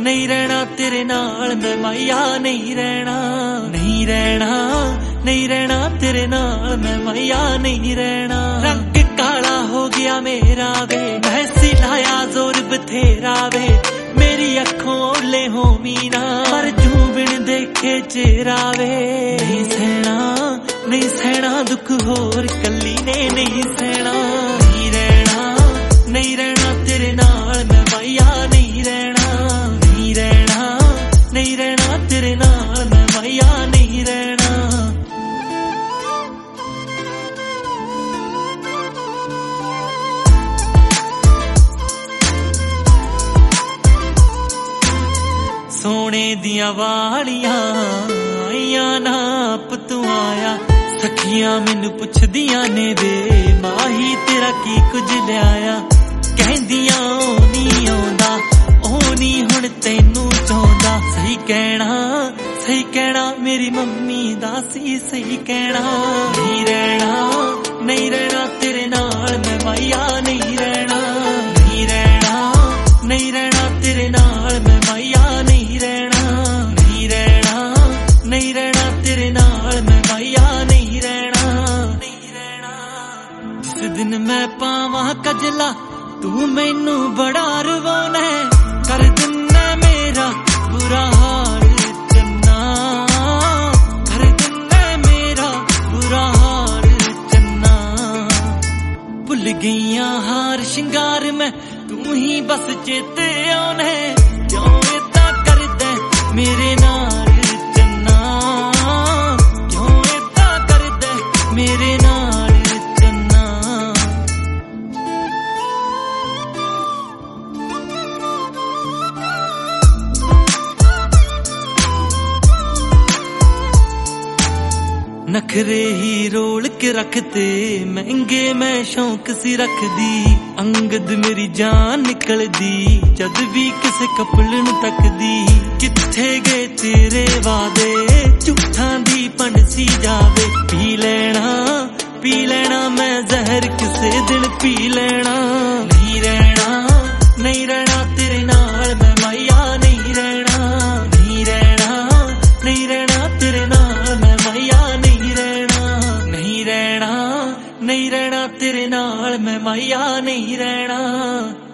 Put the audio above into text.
नहीं रहना तेरे नाल मैं माया, नहीं रहना, नहीं रहना, नहीं रहना तेरे नाल मैं माया, नहीं रहना। रंग काला हो गया मेरा वे, मैं सिलाया जोर बथेरा वे, मेरी अखों ओले हो मीना, पर जू बिन देखे चेहरा वे। नहीं सहना, नहीं सहना दुख होर कली ने नहीं सहना, नहीं रहना, नहीं रहना तेरे नाल मैं माया, नहीं रहना, नहीं रहना, नहीं रहना तेरे नाल मैं माया, नहीं रहना। सोने दिया वालियां आइया नाप तू आया, सखियां मैनू पुछदियां ने वे माही तेरा की कुछ लिया, कहंदियां ओ नहीं आउंदा, ओ नहीं हुण तैनू चाहुंदा। सही कहना मेरी मम्मी दासी, सही कहना। नहीं रहना, नहीं रहना तेरे नाल मैं माया, नहीं रहना, नहीं रहना, नहीं रहना तेरे नाल मैं माया, नहीं रहना, नहीं रहना, नहीं रहना तेरे नाल मैं माया, नहीं रहना, नहीं रहना। जिस दिन मैं पावां कजला तू मैनू बड़ा रवाना, कर दिना मेरा बुरा हाल चन्ना, कर दिना मेरा बुरा हाल चन्ना। भुल गईयां हार शिंगार मैं, तू ही बस चेते आना, क्यों इदा करदा मेरे नाल चन्ना, क्यों इदा करदा मेरे नाल चन्ना। नखरे ही रोल के रखते महंगे मैं शौक सी रखदी, अंगद मेरी जान निकल दी जद भी किसे कपल नू तकदी। किथे गए तेरे वादे झूठां दी पंडसी जावे, पी लेना मैं जहर किसे दिन पी लेना। नहीं रहना, नहीं रहना तेरे नाल मैं माया, नहीं रहना, नहीं रहना, नहीं रहना तेरे नाल मैं माया, नहीं रहना, नहीं रहना, नहीं रहना तेरे नाल मैं माया, नहीं रहना।